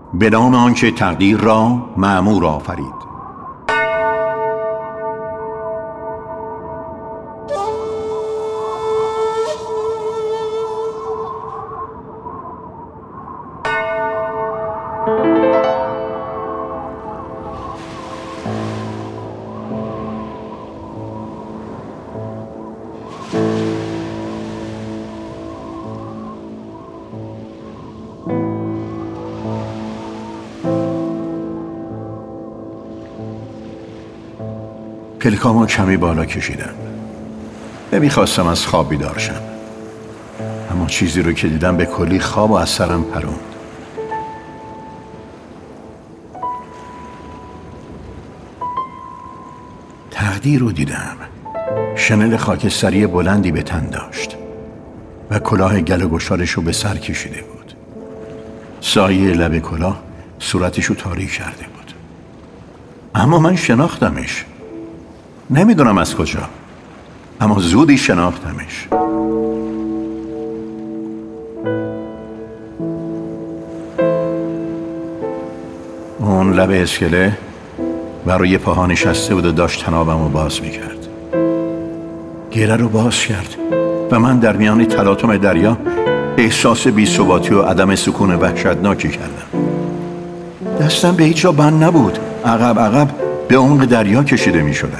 به نام آنکه تقدیر را مأمور آفرید. پلکامو کمی بالا کشیدم. نمیخواستم از خواب بیدار شم، اما چیزی رو که دیدم به کلی خواب و از سرم پروند. تقدیر رو دیدم. شنل خاکستری بلندی به تن داشت و کلاه گل و گشادش رو به سر کشیده بود. سایه لب کلاه صورتش رو تاریک کرده بود، اما من شناختمش. نمیدونم از کجا، اما زودی شناختمش. اون لب اسکله و روی پاها نشسته بود و داشت تنابم رو باز میکرد. گره رو باز کرد و من در میان تلاطم دریا احساس بی‌ثباتی و عدم سکون وحشتناکی کردم. دستم به هیچ جا بند نبود. عقب به عمق دریا کشیده میشدم.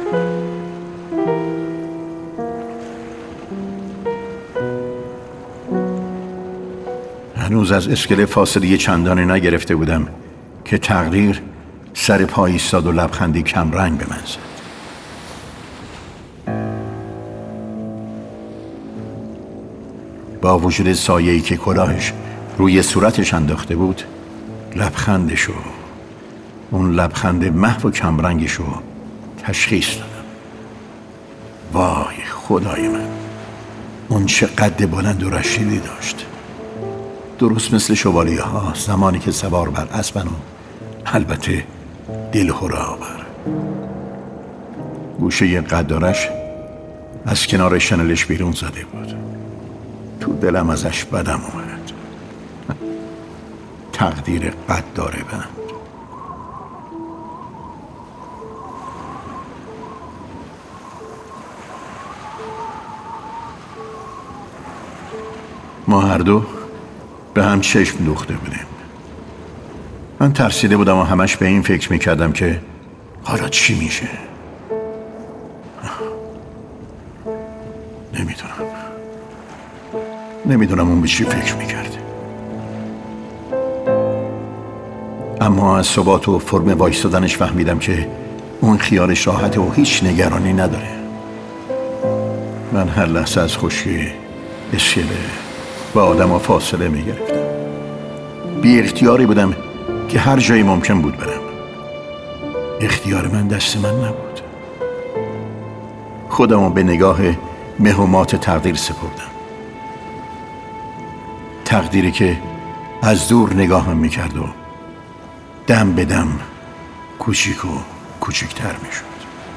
هنوز از اسکله فاصله چندانی نگرفته بودم که تقدیر سر پا ایستاد و لبخندی کم رنگ به من زد. با وجود سایه‌ای که کلاهش روی صورتش انداخته بود، لبخندشو، اون لبخند محو و کم رنگشو تشخیص دادم. وای خدای من، اون چه قد بلند و رشیدی داشت، درست مثل شوالیه ها زمانی که سوار بر اسبن و البته دلهره آور. گوشه قدارش از کنار شنلش بیرون زده بود. تو دلم ازش بدم اومد. تقدیر قداره بند. ما هر دو به هم چشم دوخته بودیم. من ترسیده بودم و همش به این فکر میکردم که حالا چی میشه. نمیدونم اون به چی فکر میکرد، اما از ثبات و فرم وایستادنش فهمیدم که اون خیالش راحته و هیچ نگرانی نداره. من هر لحظه از خشکی اسکله و آدم فاصله میگرفتم. بی اختیاری بودم که هر جایی ممکن بود برم. اختیار من دست من نبود. خودمو به نگاه مهمات تقدیر سپردم. تقدیری که از دور نگاهم میکرد و دم به دم کوچیک و کوچیکتر میشد.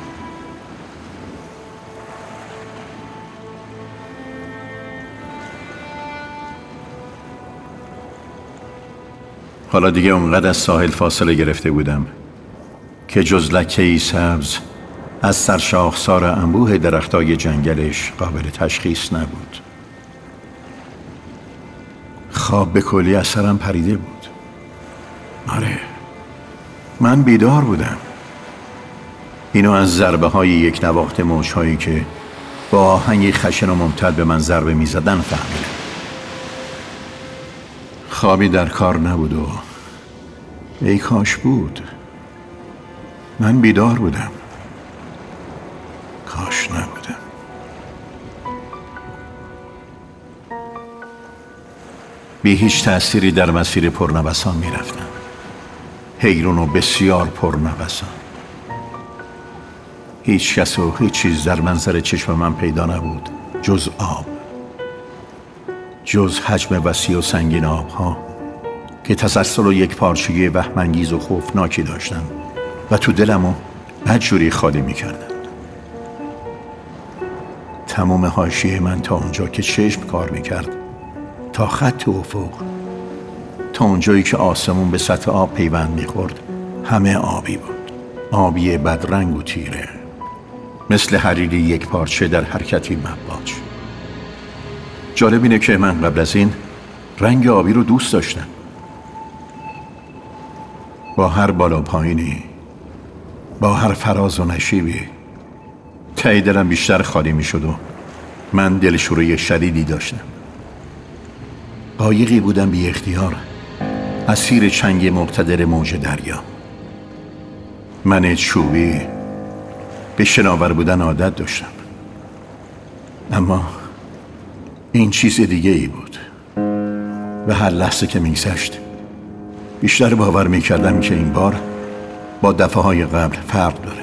حالا دیگه اونقدر از ساحل فاصله گرفته بودم که جز لکه‌ای سبز از سرشاخسار انبوه درختای جنگلش قابل تشخیص نبود. خواب به کلی از سرم پریده بود. آره، من بیدار بودم. اینو از ضربه های یک نواخت موجهایی که با آهنگ خشن و ممتد به من ضربه می زدن فهمیدم. خوابی در کار نبود و ای کاش بود. من بیدار بودم. کاش نبودم. بی هیچ تأثیری در مسیر پرنوسان می رفتم. حیرون و بسیار پرنوسان. هیچ کس و هیچ چیز در منظر چشم من پیدا نبود جز آب، جز حجم وسیع و سنگین آبها که تسلسل و یک پارچگی وهم‌انگیز و خوفناکی داشتن و تو دلمو بدجوری خالی می کردن. تمام حاشیه من تا اونجا که چشم کار می کرد، تا خط افق، تا اونجایی که آسمون به سطح آب پیوند میخورد همه آبی بود، آبی بدرنگ و تیره، مثل حریری یک پارچه در حرکتی مواج. جالب اینه که من قبل از این رنگ آبی رو دوست داشتم. با هر بالا پایینی، با هر فراز و نشیبی، ته دلم بیشتر خالی می شد و من دلشوره شدیدی داشتم. قایقی بودم بی اختیار، اسیر چنگ مقتدر موج دریا. من چوبی به شناور بودن عادت داشتم، اما این چیز دیگه ای بود و هر لحظه که میگذشت بیشتر باور میکردم که این بار با دفعه‌های قبل فرق داره.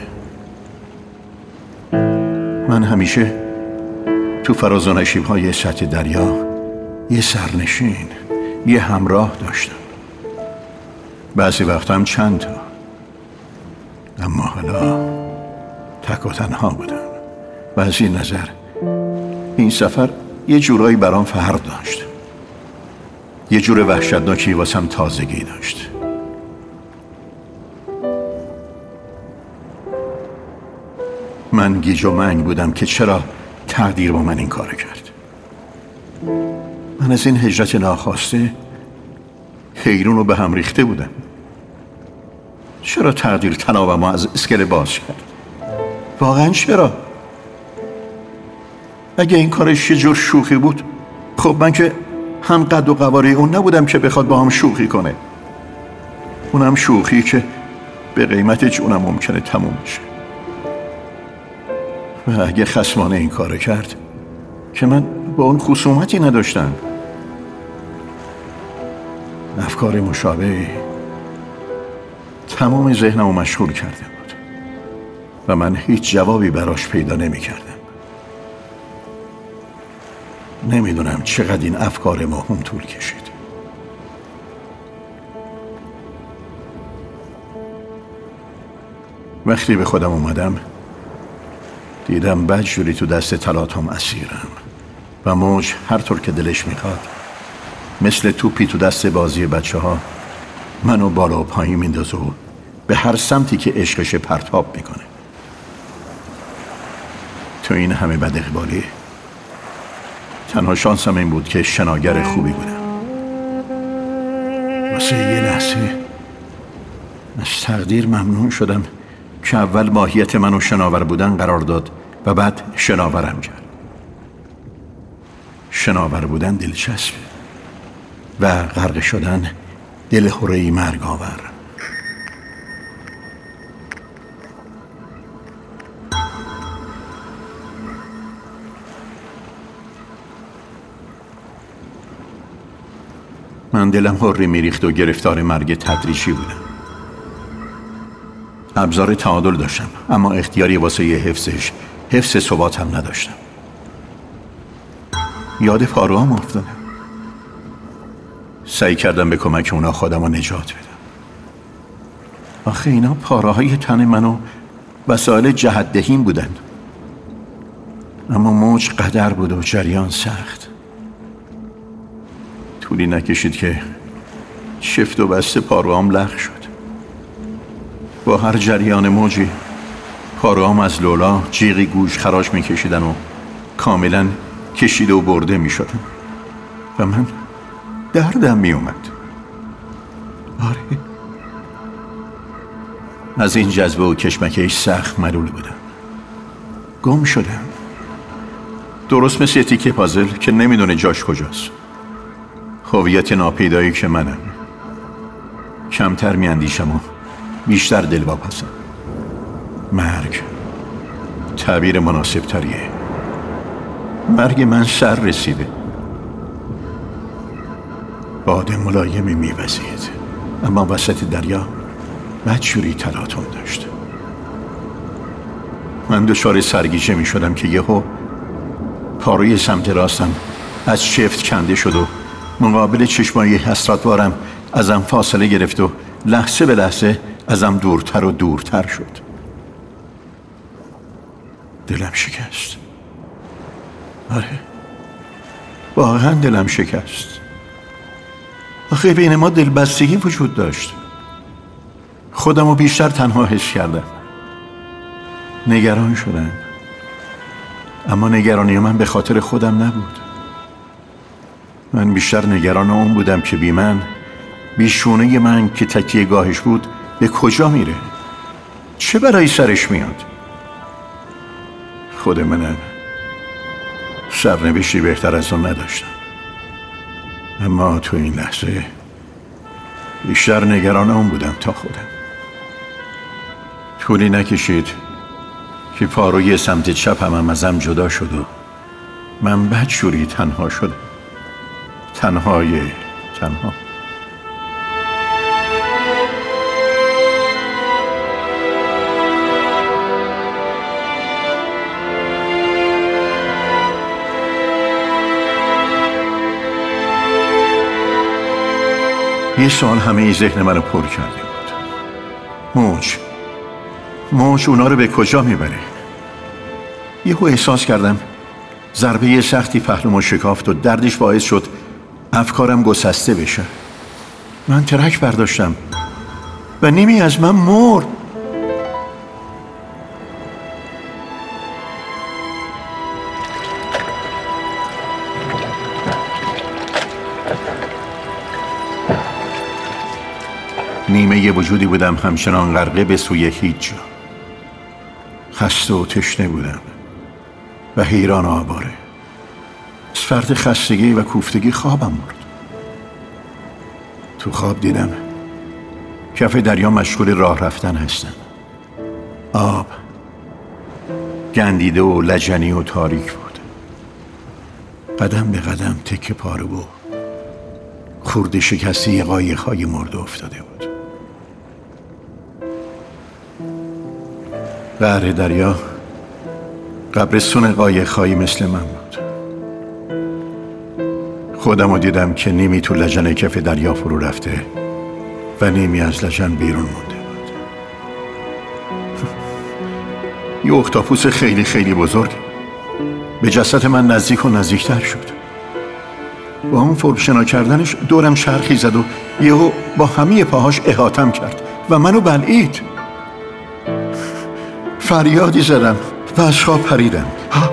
من همیشه تو فراز و نشیب‌های سطح دریا یه سرنشین، یه همراه داشتم، بعضی وقت هم چند تا، اما حالا تک و تنها بودم و از این نظر این سفر یه جورایی برام فرق داشت، یه جور وحشتناکی واسم تازگی داشت. من گیج و منگ بودم که چرا تقدیر با من این کار کرد. من از این هجرت ناخواسته حیرون رو به هم ریخته بودم. چرا تقدیر تنابم از اسکله باز کرد؟ واقعا چرا؟ اگه این کارش یه جور شوخی بود، خب من که هم قد و قواره اون نبودم که بخواد با هم شوخی کنه. اونم شوخی که به قیمت جونم ممکنه تموم بشه. و اگه خصمانه این کار کرد که من با اون خصومتی نداشتم. افکار مشابه تمام ذهنمو مشغول کرده بود و من هیچ جوابی براش پیدا نمی کردم. نمیدونم چقدر این افکار موهوم طول کشید. وقتی به خودم اومدم دیدم بدجوری تو دست تلاطم اسیرم و موج هر طور که دلش میخواد مثل توپی تو دست بازی بچه ها منو بالا و پایین میندازه و به هر سمتی که عشقش پرتاب میکنه. تو این همه بد اقبالی تنها شانسم این بود که شناگر خوبی بودم. واسه یه لحظه از تقدیر ممنون شدم که اول ماهیت منو شناور بودن قرار داد و بعد شناورم کرد. شناور بودن دلچسبه و غرق شدن دلهره‌ای مرگاور. من دلم هری میریخت و گرفتار مرگ تدریجی بودم. ابزار تعادل داشتم اما اختیاری واسه حفظش، حفظ ثبات هم نداشتم. یاد پاروام افتادم. سعی کردم به کمک اونا خودم رو نجات بدم. آخه اینا پاراهای تن منو وسایل جهت‌دهیم بودن. اما موج قدر بود و جریان سخت. طولی نکشید که شفت و بسته پاروام لغو شد. با هر جریان موجی پاروام از لولا جیغی گوش خراش میکشیدن و کاملا کشیده و برده میشدن و من دردم میومد. آره، از این جذبه و کشمکش سخت ملول بودم. گم شدم، درست مثل یه تیکه پازل که نمیدونه جاش کجاست. هویت ناپیدایی که منم. کمتر میاندیشم و بیشتر دلواپسم. مرگ تعبیر مناسب تریه. مرگ من سر رسیده. باد ملایمی میوزید اما وسط دریا بدجوری تلاطم داشت. من دچار سرگیجه میشدم که یهو پاروی سمت راستم از شفت کنده شد و مقابل چشمای حسرتوارم ازم فاصله گرفت و لحظه به لحظه ازم دورتر و دورتر شد. دلم شکست. آره، واقعا دلم شکست. آخه بین ما دلبستگی وجود داشت. خودم رو بیشتر تنها حس کردم. نگران شدم، اما نگرانی من به خاطر خودم نبود. من بیشتر نگران اون بودم که بی من، بی شونه من که تکیه گاهش بود، به کجا میره؟ چه برای سرش میاد؟ خود منم سرنوشتی بهتر از اون نداشتم، اما تو این لحظه بیشتر نگران اون بودم تا خودم. طولی نکشید که پاروی سمت چپم ازم جدا شد و من بدجوری تنها شدم. تنها. یه سوال همه ذهن منو پر کرده بود. موج اونا رو به کجا میبره؟ یهو احساس کردم ضربه سختی پهلومو شکافت و دردش باعث شد افکارم گسسته بشه. من ترک برداشتم و نیمی از من مرد. نیمه یه وجودی بودم همچنان غرقه به سوی هیچ جا. خسته و تشنه بودم و حیران و آواره. از فرط خستگی و کوفتگی خوابم برد. تو خواب دیدم کف دریا مشغول راه رفتن هستم. آب گندیده و لجنی و تاریک بود. قدم به قدم تکه پاره و خورد شکسته قایق‌های مرده افتاده بود. قعر دریا قبرستون قایق‌هایی مثل من بود. خودم رو دیدم که نیمی تو لجن کف دریا فرو رفته و نیمی از لجن بیرون مونده بود. یه اختاپوس خیلی خیلی بزرگ به جسد من نزدیک و نزدیکتر شد. با اون فرشنا کردنش دورم چرخی زد و یهو با همه پاهاش احاطم کرد و منو بلعید. فریادی زدم و از خواب پریدم.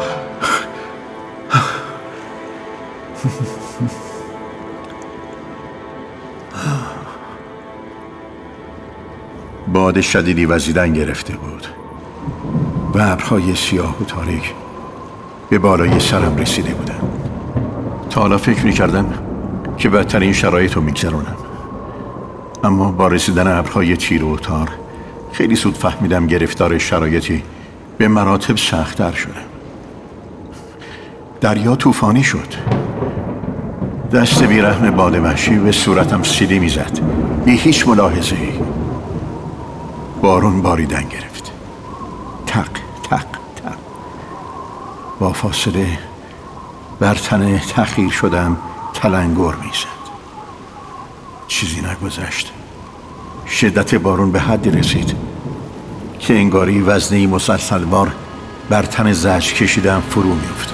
باد شدیدی وزیدن گرفته بود و ابرهای سیاه و تاریک به بالای سرم رسیده بودن. تا حالا فکر می‌کردم که بدترین شرایط رو می‌گذرونم، اما با رسیدن ابرهای تیره و تار خیلی زود فهمیدم گرفتار شرایطی به مراتب سخت‌تر شدم. دریا طوفانی شد. دست بیرحم باد وحشی به صورتم سیلی می‌زد بی هیچ ملاحظه‌ای. بارون باریدن گرفت. تق تق تق. با فاصله بر تن تخیر شدم تلنگر می‌زد. چیزی نگذشت. شدت بارون به حدی رسید که انگاری وزنی مسلسلوار بر تن زجر کشیدم فرو می‌افته.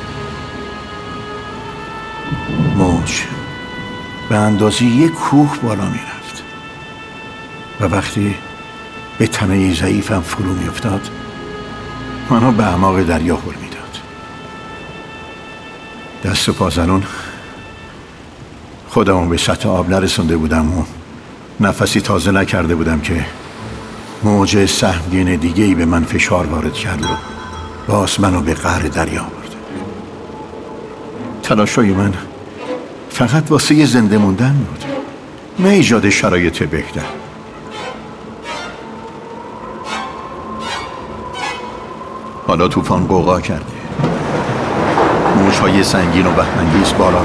موج به اندازه یک کوه بالا می‌رفت و وقتی به تنه ضعیفم فرو می‌افتاد منو به اعماق دریا هل می‌داد. دست و پا زنون خودمو به سطح آب نرسونده بودم و نفسی تازه نکرده بودم که موج سهمگین دیگه‌ای به من فشار وارد کرد و باز منو به قعر دریا برد. تلاشای من فقط واسه زنده موندن بود، نه ایجاد شرایط بهتر. حالا طوفان غوغا کرده. موج‌های سنگین و وهم‌انگیز بالا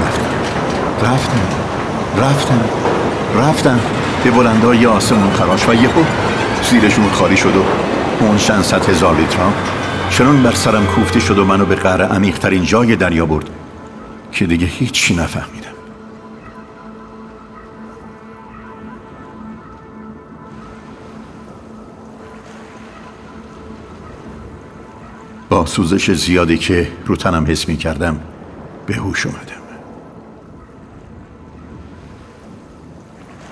رفتن به بلندای آسمون خراش و یهو زیرشون خالی شد و اون چند صد هزار لیترام چنان بر سرم کوفته شد و منو به قعر عمیق‌ترین جای دریا برد که دیگه هیچی نفهمیدم. با سوزش زیادی که رو تنم حس می کردم به هوش اومدم.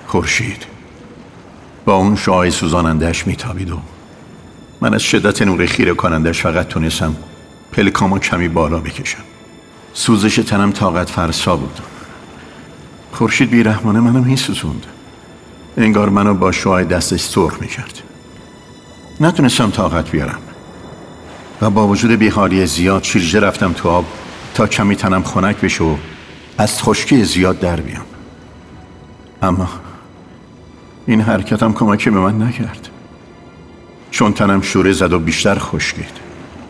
خورشید با اون شعاع سوزاننده‌اش میتابید و من از شدت نور خیره کنندش فقط تونستم پلکامو کمی بالا بکشم. سوزش تنم طاقت فرسا بود. خورشید بیرحمانه منو میسوزوند، انگار منو با شعاع دستش سرخ میکرد. نتونستم طاقت بیارم و با وجود بیحالی زیاد شیرجه رفتم تو آب تا کمی تنم خنک بشه و از خشکی زیاد در بیام. اما این حرکتم کمکی به من نکرد، چون تنم شوره زد و بیشتر خشکید.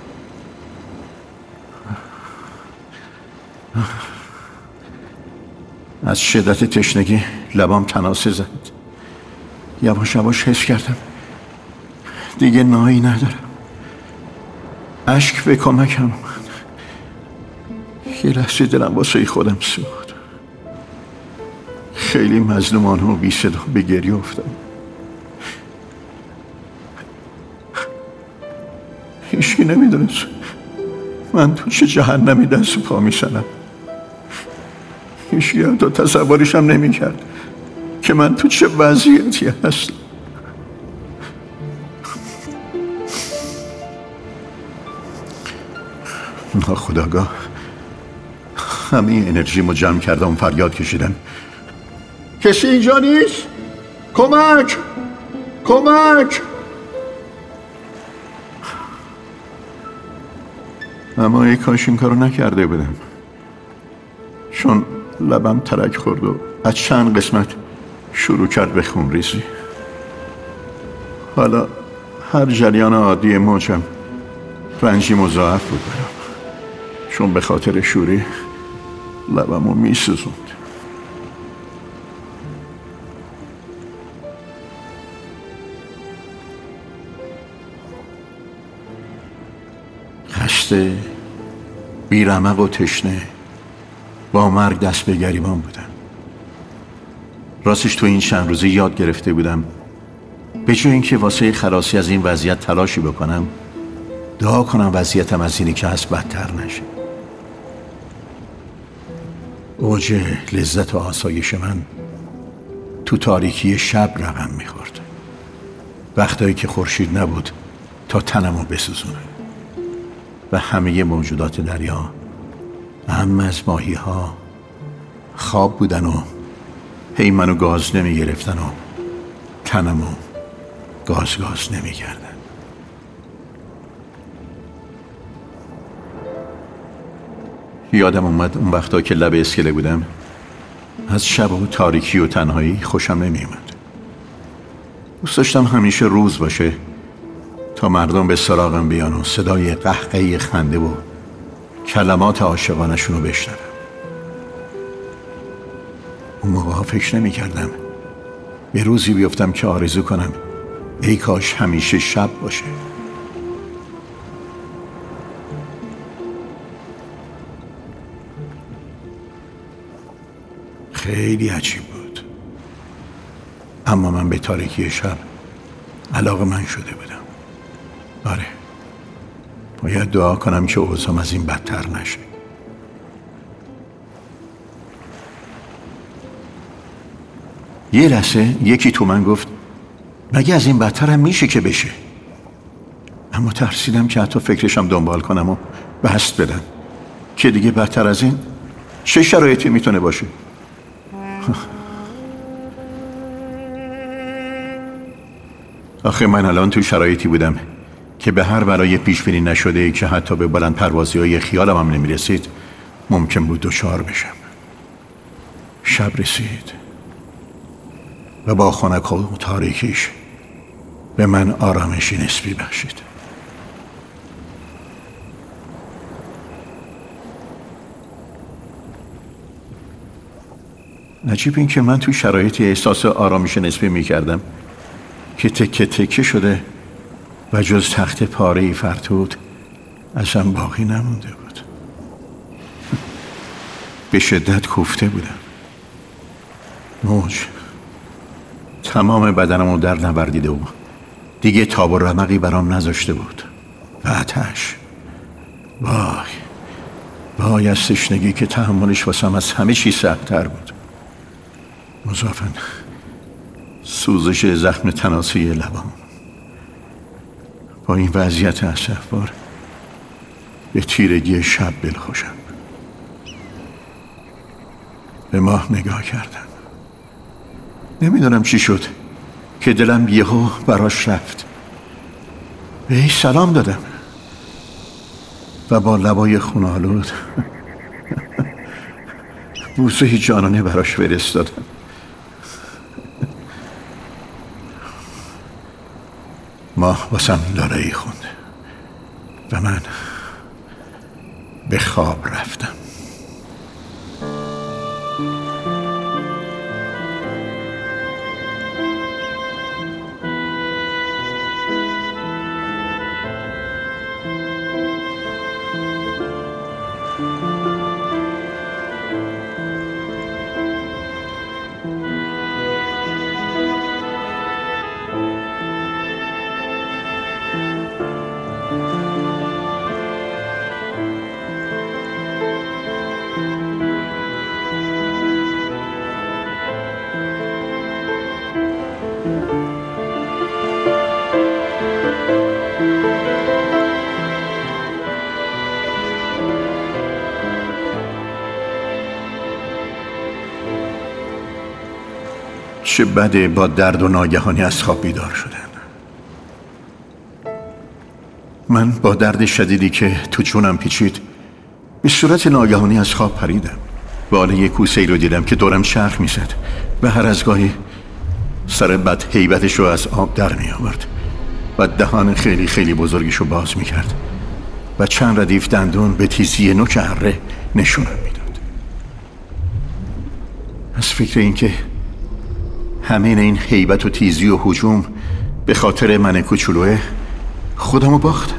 از شدت تشنگی لبام تناسه زد. یواش یواش حس کردم دیگه نایی ندارم. اشک به کمکم اومد. یه لحظه دلم واسه خودم سوخت. خیلی مظلومانه و بی صدا به گریه افتادم. هیچکی نمیدونست من تو چه جهنمی دست و پا میزنم. هیچکی حتی تصورشم نمیکرد که من تو چه وضعیتی هستم. ناخودآگاه همه انرژیمو جمع کردم، فریاد کشیدم کسی اینجا نیست؟ کمک! کمک! اما ای کاش این کارو نکرده بودم، چون لبم ترک خورد و از چند قسمت شروع کرد به خونریزی. حالا هر جریان عادی موجم رنجی مضاعف بود برام، چون به خاطر شوری لبمو میسوزوند. خسته، بیرمق و تشنه، با مرگ دست به گریبان بودم. راستش تو این چند روزه یاد گرفته بودم به جای اینکه واسه خلاصی از این وضعیت تلاشی بکنم، دعا کنم وضعیتم از اینی که هست بدتر نشه. اوج لذت و آسایش من تو تاریکی شب رقم میخورد، وقتایی که خورشید نبود تا تنمو بسوزونه و همه موجودات دریا، هم از ماهی ها، خواب بودن و هی منو گاز نمی گرفتن و تنمو گاز نمی کردن. یادم اومد اون وقتا که لب اسکله بودم از شب و تاریکی و تنهایی خوشم نمی اومد. دوست داشتم همیشه روز باشه تا مردم به سراغم بیان و صدای قهقهی خنده و کلمات عاشقانشون رو بشنوم. اون موقع فکر نمی کردم به روزی بیفتم که آرزو کنم ای کاش همیشه شب باشه. خیلی عجیب بود، اما من به تاریکی شب علاقه‌مند شده بودم. آره، باید دعا کنم که اوضاعم از این بدتر نشه. یه لحظه یکی تو من گفت مگه از این بدتر هم میشه که بشه؟ اما ترسیدم که حتی فکرشم دنبال کنم و بست بدم که دیگه بدتر از این چه شرایطی میتونه باشه. آخه من الان تو شرایطی بودم که به هر بلای پیش بینی نشده ای که حتی به بلند پروازی های خیالم هم نمیرسید ممکن بود دچار بشم. شب رسید و با خنک و تاریکیش به من آرامشی نسبی بخشید. عجیب این که من تو شرایطی احساس آرامش نسبی میکردم که تکه تکه شده و جز تخت پاره‌ای فرتود ازم باقی نمونده بود. به شدت کوفته بودم. موج تمام بدنمو در نوردیده و دیگه تاب و رمقی برام نذاشته بود. و آتش، وای از تشنگی که تحملش واسم از همه چیز سخت‌تر بود. مضافاً سوزش زخم تناسلی لبام. با این وضعیت اسفبار به تیرگی شب دلخوشم. به ماه نگاه کردم. نمیدونم چی شد که دلم یهو براش رفت. بهش سلام دادم و با لبای خون‌آلود بوسه جانانه براش فرستادم. ماه واسم لاله‌ای خوند و من به خواب رفتم. چه بده با درد و ناگهانی از خواب بیدار شدن. من با درد شدیدی که تو چونم پیچید به صورت ناگهانی از خواب پریدم. باله کوسه‌ای رو دیدم که دورم چرخ میزد و هر از گاهی سر بد هیبتش رو از آب در می آورد و دهان خیلی خیلی بزرگش رو باز می کرد و چند ردیف دندون به تیزی نوک اره نشونم میداد. از فکر اینکه همین این هیبت و تیزی و هجوم به خاطر من کوچولوه خودمو باختم.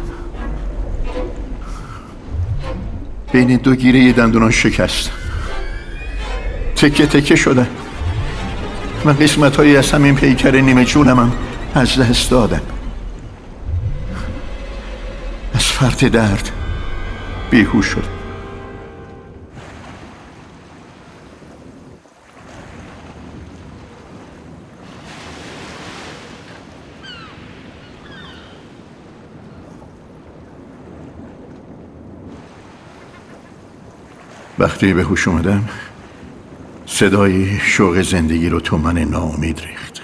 بین دو گیره دندونان شکست، تکه تکه شدم و قسمت‌هایی از همین پیکر نیمه جونم از دست دادم. از فرط درد بیهوش شدم. وقتی به هوش اومدم صدای شوق زندگی رو تو من ناامید ریخت.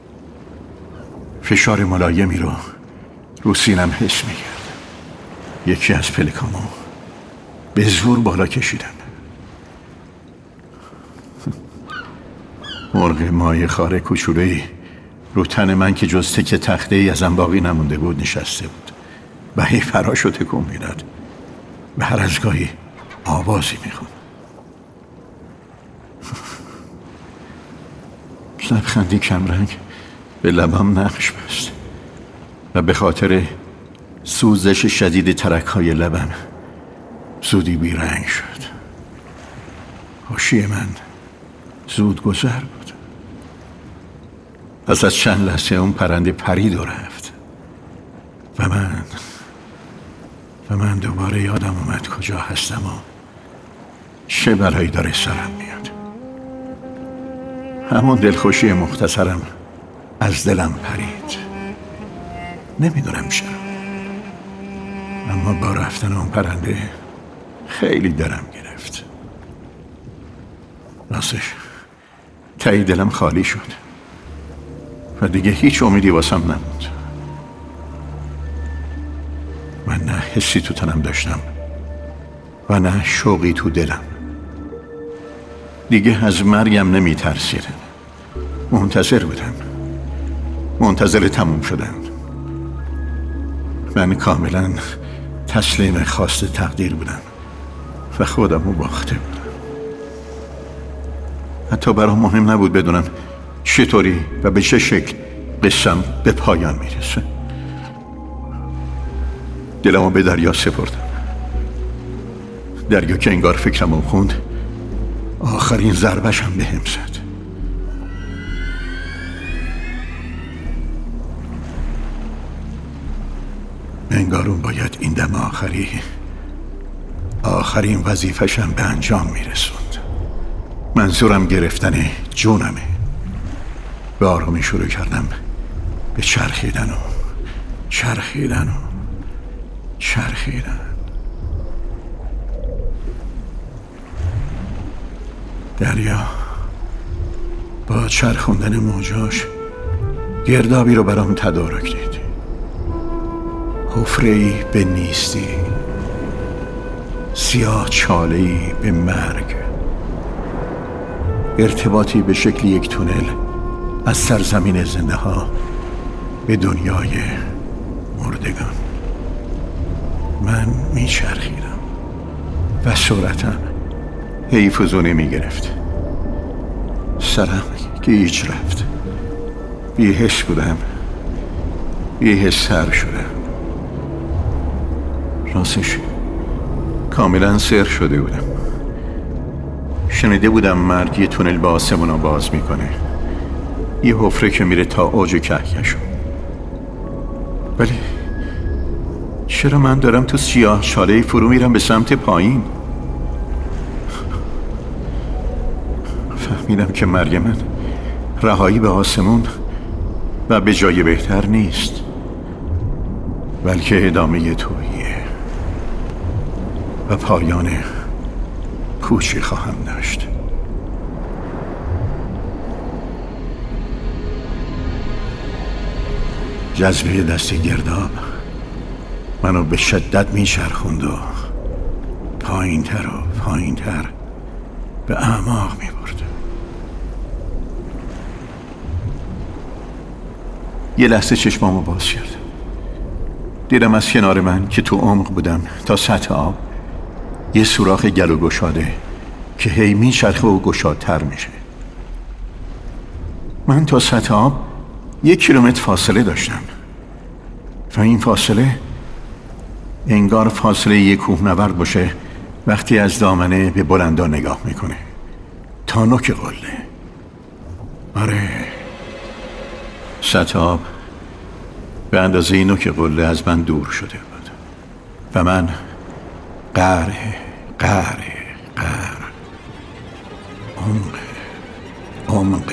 فشار ملایمی رو سینم حس می‌کردم. یکی از پلکامو به زور بالا کشیدم. مرغ مایه خاره کوچولویی رو تن من که جز تکه تخته‌ای ازم باقی نمونده بود نشسته بود و هی فراشو تکون میداد و هر از گاهی آوازی میخوند. لبخندی کمرنگ به لبم نقش بست و به خاطر سوزش شدید ترک‌های لبم زودی بیرنگ شد. هوشی من زود گذر بود. پس از چند لحظه اون پرنده پرید و رفت و من دوباره یادم اومد کجا هستم و چه بلایی داره سرم میاد. همون دلخوشی مختصرم از دلم پرید. نمیدونم چرا، اما با رفتن اون پرنده خیلی دلم گرفت. راستش ته دلم خالی شد و دیگه هیچ امیدی واسم نموند. من نه حسی تو تنم داشتم و نه شوقی تو دلم. دیگه از مرگم نمی ترسیدم. منتظر بودم، منتظر تموم شدن. من کاملا تسلیم خواست تقدیر بودم و خودمو باخته بودم. حتی برام مهم نبود بدونم چطوری و به چه شکل قصه‌م به پایان میرسه. دلمو به دریا سپردم. دریا که انگار فکرمو خوند آخرین ضربه‌شم بهم زد. انگار اون باید این دم آخرین وظیفه‌شم به انجام میرسوند. منظورم گرفتن جونمه. به آرامی شروع کردم به چرخیدن دریا با چرخوندن موجاش گردابی رو برام تدارک دید، حفره‌ای به نیستی، سیاه چاله‌ای به مرگ، ارتباطی به شکل یک تونل از سرزمین زنده ها به دنیای مردگان. من میچرخیدم و سرعتم هی فزونه میگرفت. سرم گیج رفت. بی‌حس بودم، بی‌حس‌تر شدم. راستش کاملا سر شده بودم. شنیده بودم مرگ یه تونل به آسمونا باز میکنه، یه حفره که میره تا اوج کهکشان. ولی چرا من دارم تو سیاه چاله‌ای فرو میرم به سمت پایین؟ فهمیدم که مرگ من رهایی به آسمون و به جای بهتر نیست، بلکه ادامه توییه و پایان کوچی خواهم داشت. جذبه دست گرداب منو به شدت میچرخوند و پایینتر به اعماق میبرد. یه لحظه چشمامو باز کرد. دیدم از کنار من که تو عمق بودم تا سطح آب یه سوراخ گلو گشاده که هی میچرخه و گشادتر میشه. من تا سطح آب 1 کیلومتر فاصله داشتم و این فاصله انگار فاصله یک کوهنورد باشه وقتی از دامنه به بلندا نگاه میکنه تا نوک قله. آره، سطح آب به اندازه نوک قله از من دور شده بود و من قعر عمق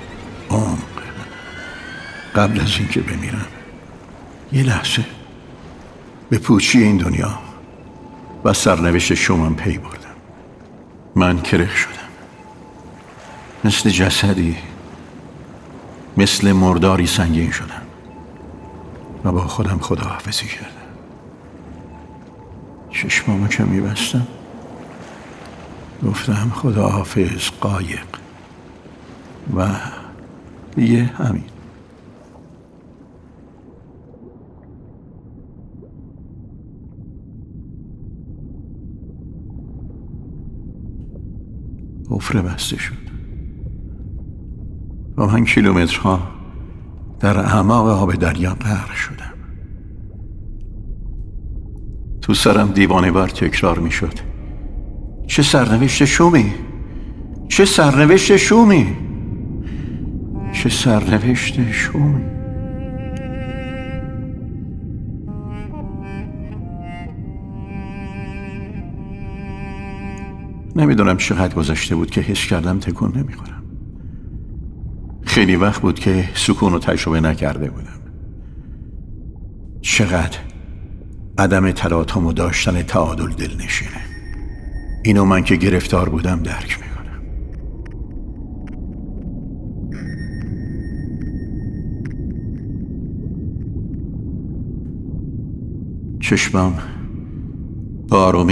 قبل از اینکه بمیرم یه لحظه به پوچی این دنیا و سرنوشت شومم پی بردم. من کرخ شدم، مثل جسدی، مثل مرداری سنگین شدم و با خودم خداحافظی کردم. چشمامو که میبستم گفتم خداحافظ قایق و دیگه همین. حفره بسته شد و من کیلومترها در اعماق آب دریا غرق شدم. تو سرم دیوانه وار تکرار می شد: چه سرنوشت شومی، چه سرنوشت شومی، چه سرنوشت شومی. نمیدونم چقدر گذشته بود که حس کردم تکون نمیخورم. خیلی وقت بود که سکون رو تجربه نکرده بودم. چقدر عدم تلاطم و داشتن تعادل دلنشینه. اینو من که گرفتار بودم درک میکنم. چشمم با آرامی